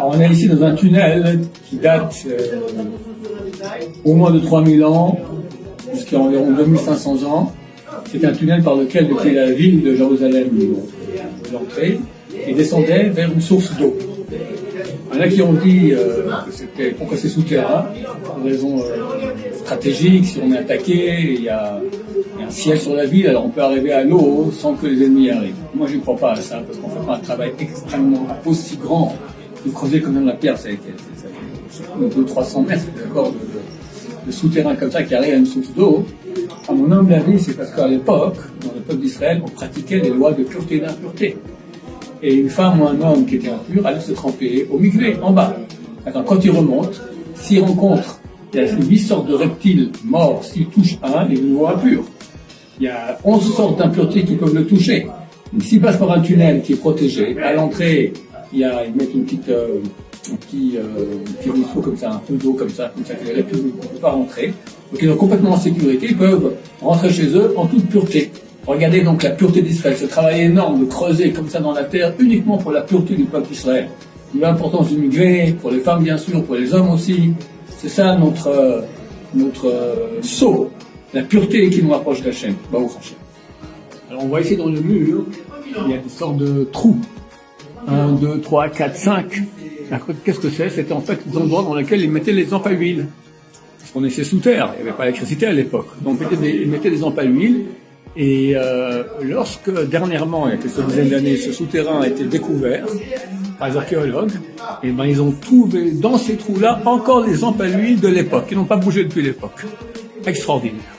On est ici dans un tunnel qui date au moins de 3000 ans, jusqu'à environ 2500 ans. C'est un tunnel par lequel, depuis la ville de Jérusalem, l'entrée, et descendait vers une source d'eau. Il y en a qui ont dit que c'était pourquoi c'est souterrain, pour une raison stratégique, si on est attaqué, il y a un siège sur la ville, alors on peut arriver à l'eau sans que les ennemis arrivent. Moi je ne crois pas à ça, parce qu'on ne fait pas un travail extrêmement aussi grand de creuser comme dans la pierre, ça fait 200-300 mètres d'accord, de souterrain comme ça qui arrive à une source d'eau. À mon humble avis, c'est parce qu'à l'époque, dans le peuple d'Israël, on pratiquait les lois de pureté et d'impureté. Et une femme ou un homme qui était impur allait se tremper au mikvé, en bas. Attends, quand il remonte, s'il rencontre, il y a 8 sortes de reptiles morts, s'il touche un, il est de nouveau impur. Il y a 11 sortes d'impuretés qui peuvent le toucher. Donc s'il passe par un tunnel qui est protégé, à l'entrée, ils mettent un petit ruisseau comme ça, un peu d'eau comme ça que les reptiles ne peuvent pas rentrer. Donc ils sont complètement en sécurité, ils peuvent rentrer chez eux en toute pureté. Regardez donc la pureté d'Israël, ce travail énorme de creuser comme ça dans la terre uniquement pour la pureté du peuple d'Israël. L'importance du mikvé, pour les femmes bien sûr, pour les hommes aussi. C'est ça notre sceau, la pureté qui nous rapproche d'Hachem. Baruch Hashem. Alors on voit ici dans le mur, il y a des sortes de trous. 1, 2, 3, 4, 5. Qu'est-ce que c'est? C'était en fait des endroits dans lesquels ils mettaient les lampes à huile. Parce qu'on était sous terre, il n'y avait pas d'électricité à l'époque. Donc ils mettaient des lampes à huile. Et lorsque dernièrement, il y a quelques dizaines d'années, ce souterrain a été découvert par les archéologues, et ben ils ont trouvé dans ces trous-là encore les lampes à huile de l'époque, qui n'ont pas bougé depuis l'époque. Extraordinaire.